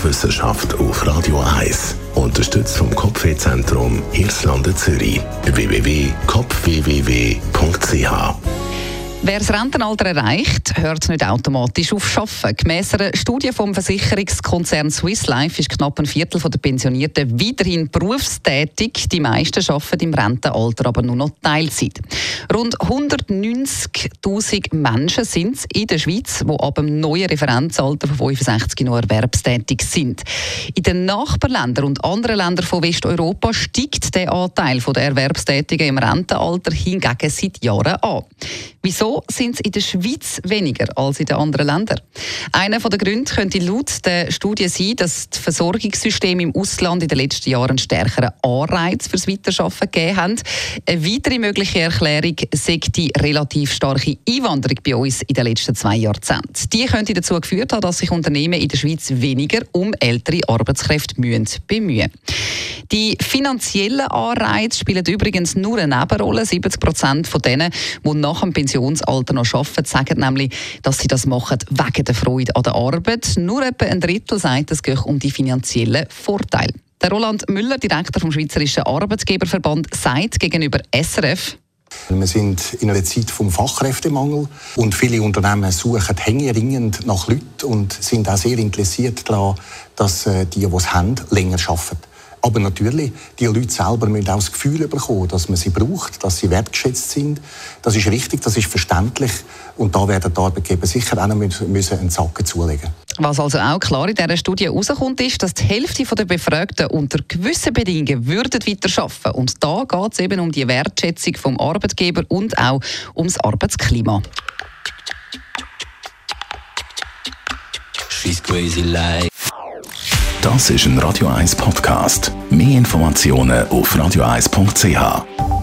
Wissenschaft auf Radio 1. Unterstützt vom Kopfwehzentrum Irlande Zürich. www.kopfwww.ch. Wer das Rentenalter erreicht, hört nicht automatisch auf Arbeiten. Gemäss einer Studie vom Versicherungskonzern Swiss Life ist knapp ein Viertel der Pensionierten weiterhin berufstätig. Die meisten arbeiten im Rentenalter aber nur noch Teilzeit. Rund 190'000 Menschen sind es in der Schweiz, die ab dem neuen Referenzalter von 65 noch erwerbstätig sind. In den Nachbarländern und anderen Ländern von Westeuropa steigt der Anteil der Erwerbstätigen im Rentenalter hingegen seit Jahren an. Wieso sind es in der Schweiz weniger als in den anderen Ländern? Einer der Gründe könnte laut der Studie sein, dass die Versorgungssysteme im Ausland in den letzten Jahren einen stärkeren Anreiz fürs Weiterarbeiten gegeben haben. Eine weitere mögliche Erklärung sei die relativ starke Einwanderung bei uns in den letzten 2 Jahrzehnten. Die könnte dazu geführt haben, dass sich Unternehmen in der Schweiz weniger um ältere Arbeitskräfte bemühen. Die finanziellen Anreize spielen übrigens nur eine Nebenrolle. 70% von denen, die nach dem Pensionsalter noch arbeiten, sagen nämlich, dass sie das machen wegen der Freude an der Arbeit. Nur etwa ein Drittel sagt, es geht um die finanziellen Vorteile. Der Roland Müller, Direktor vom Schweizerischen Arbeitgeberverband, sagt gegenüber SRF: Wir sind in einer Zeit vom Fachkräftemangel und viele Unternehmen suchen händeringend nach Leuten und sind auch sehr interessiert daran, dass die es haben, länger arbeiten. Aber natürlich, die Leute selber müssen auch das Gefühl bekommen, dass man sie braucht, dass sie wertgeschätzt sind. Das ist richtig, das ist verständlich. Und da werden die Arbeitgeber sicher auch noch müssen einen Sack zulegen. Was also auch klar in dieser Studie herauskommt, ist, dass die Hälfte der Befragten unter gewissen Bedingungen weiterarbeiten würden. Und da geht es eben um die Wertschätzung vom Arbeitgeber und auch ums Arbeitsklima. She's crazy like. Das ist ein Radio 1 Podcast. Mehr Informationen auf radio1.ch.